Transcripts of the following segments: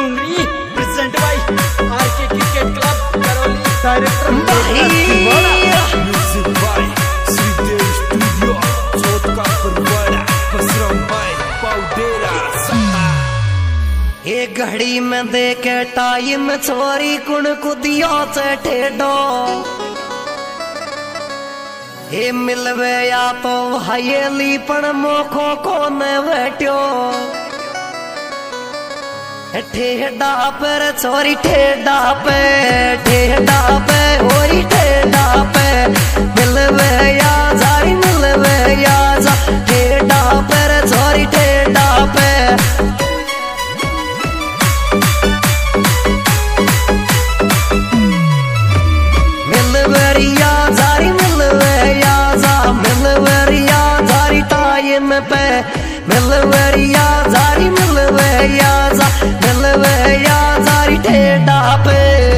Dungri present by RK cricket club Karauli director music by Shridev studio चौथा परवाड़ा बसरम bye पाउडेरा ये घड़ी में देखे टाइम छोरी कुण कुदियो से ठेडो ये मिलवे या तो हयेली पण मोखो को न बैठो ठेडा पर छोरी ठेडा पे ओरी ठेडा पे मिलवे या जारी मिलवे या जा ठेडा पर छोरी ठेडा पे मिलवरिया जारी मिलवरिया जा मिलवरिया जारी टाइम पे मिलवरिया जारी मिलवरिया जा मिलवरिया जारी ठेडा पे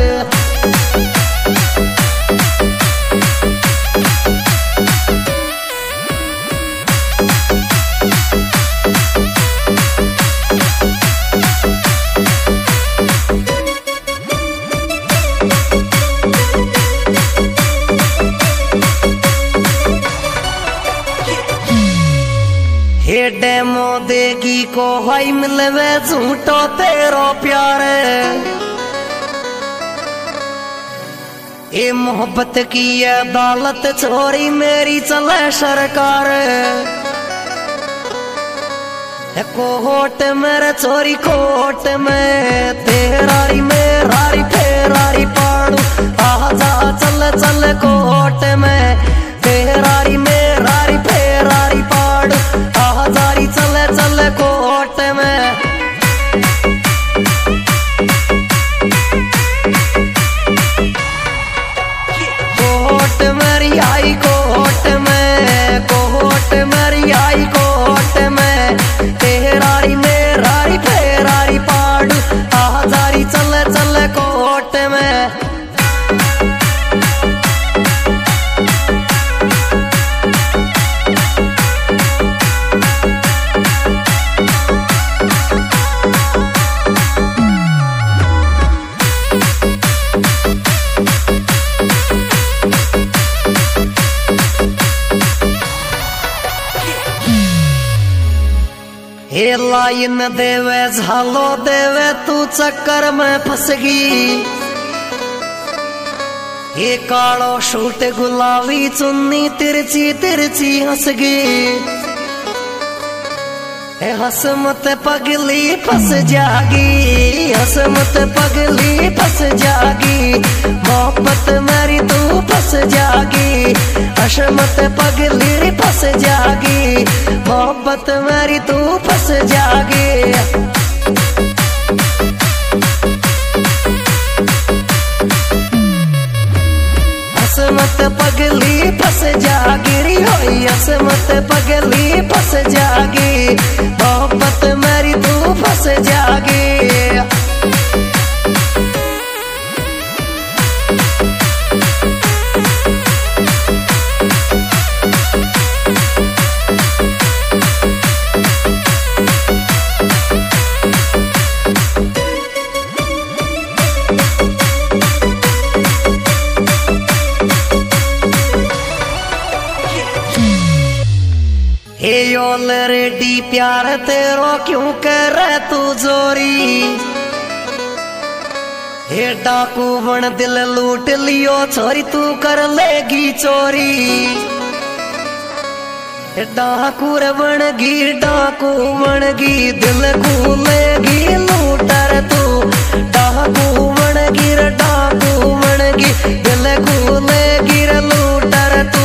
हे डेमो देगी को हाई मिलवे झूठो तेरो प्यार ये मोहब्बत की अदालत छोरी मेरी चले सरकार कोर्ट मेरे छोरी कोर्ट में तेरारी मेरारी फेरारी पाड़ू आजा चल चल कोर्ट में तेरारी मेरारी फेरारी पाड़ू आजारी चले चले कोर्ट में कोर्ट मेरी आई कोर्ट मेरी आई कोर्ट में तेरारी मेरारी फेरारी पाड़ू आजारी चले चले कोर्ट में हे लाइन देवे झालो देवे तू चक्कर में फंस गई ये कालो शूट गुलाबी चुन्नी तिरछी तिरछी हंस गई हसमत पगली फंस जागी हसमत पगली फंस जागी मोहब्बत मेरी तू फंस जागी हसमत पगली फंस जागी मोहब्बत मेरी तू फंस जागी हसमत पगली फंस जागी होई हसमत पगली फंस जागी मोहब्बत मेरी तू फंस जागी हे ऑलरेडी प्यार तेरो क्यों कर तू जोरी हे डाकू बन दिल लूट लियो छोरी तू कर लेगी चोरी डाकू बनगी दिल को लेगी लूटर तू डाकू बनगी दिल को लेगी लूटर तू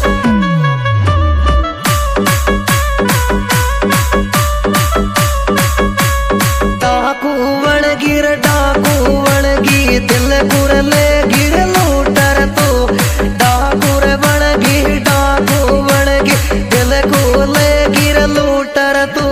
डाकू बनगी दिल कुर ले गिर लूटर तू डाकुर बनगी दिल को ले गिर लूटर तू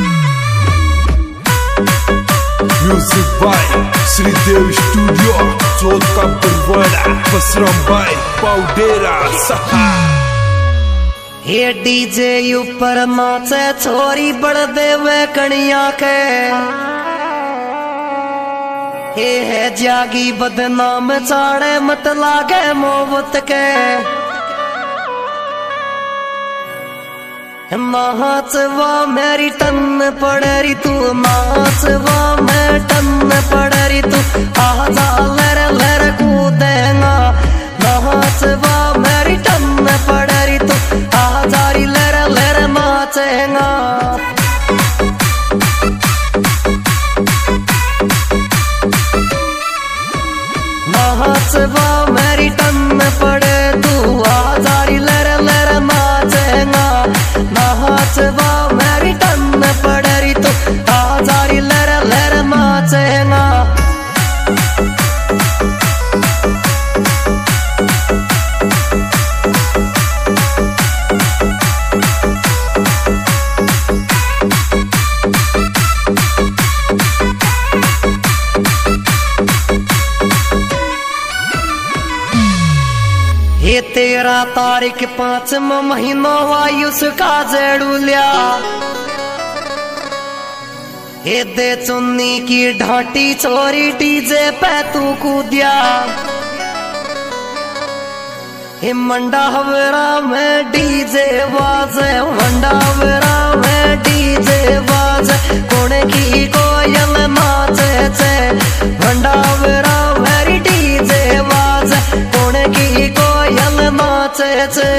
म्यूजिक बाय श्रीदेव स्टूडियो जोत का परवड़ा बसराम भाई पाउडेरा सहा। ये डीजे ऊपर नाचे छोरी बड़ देवे कणिया के, ये है जागी बदनाम चाड़े मत लागे मोहब्बत के। नाचवा मेरी टन पड़री तू, नाचवा मैं टन पड़री तू, आजा लर लर कूदेगा। नाचवा मेरी टन पड़री तू, आजा री लर लर नाचेगा। नाचवा मेरी टन पड़े तू, आजा री लर लर नाचेगा। नाचवा मेरी टन पड़री तू, आजा री लर लर नाचेगा। ये 13 तारीख 5वां महीना आयुष का जड़ूलिया, ये दे चुन्नी की ढाटी चोरी डीजे पे तू कूदिया। ये मंडावरा में डीजे बाजे, मंडावरा में डीजे बाजे, कोने की कोयल नाचे छे। मंडावरा मेरी डीजे बाजे, कोने की कोयल नाचे छे।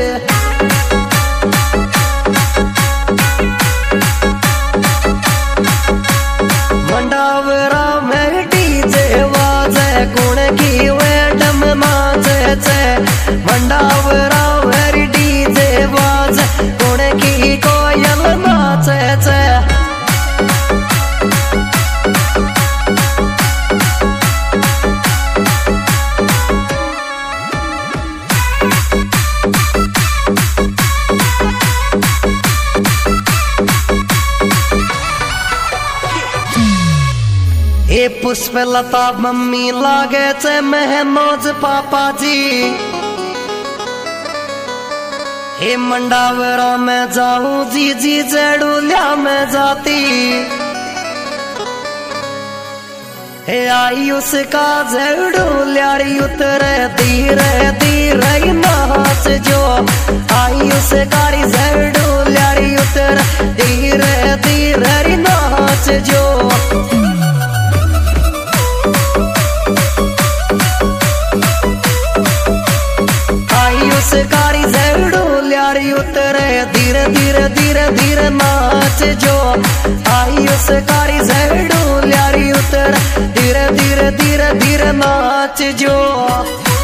मंडावरा में डीजे बाजे, कोने की वेडम नाचे छे। मंडावरा मेरी डीजे बाजे, कोने की कोयल नाचे छे। ये पुष्प लता मम्मी लागे छे महनोज पापा जी। हे मंडावरा में जाऊं जी जी जड़ूलिया में जाती। हे आयुष का जड़ूलिया री उतरे धीरे धीरे नाच जो। आयुष का री जड़ूलिया री उतरे धीरे धीरे नाच जो। कारी जड़ूलिया री उतरे धीरे धीरे धीरे धीरे नाच जो। आयुष कारी जड़ूलिया री उतरे धीरे धीरे धीरे धीरे नाच जो।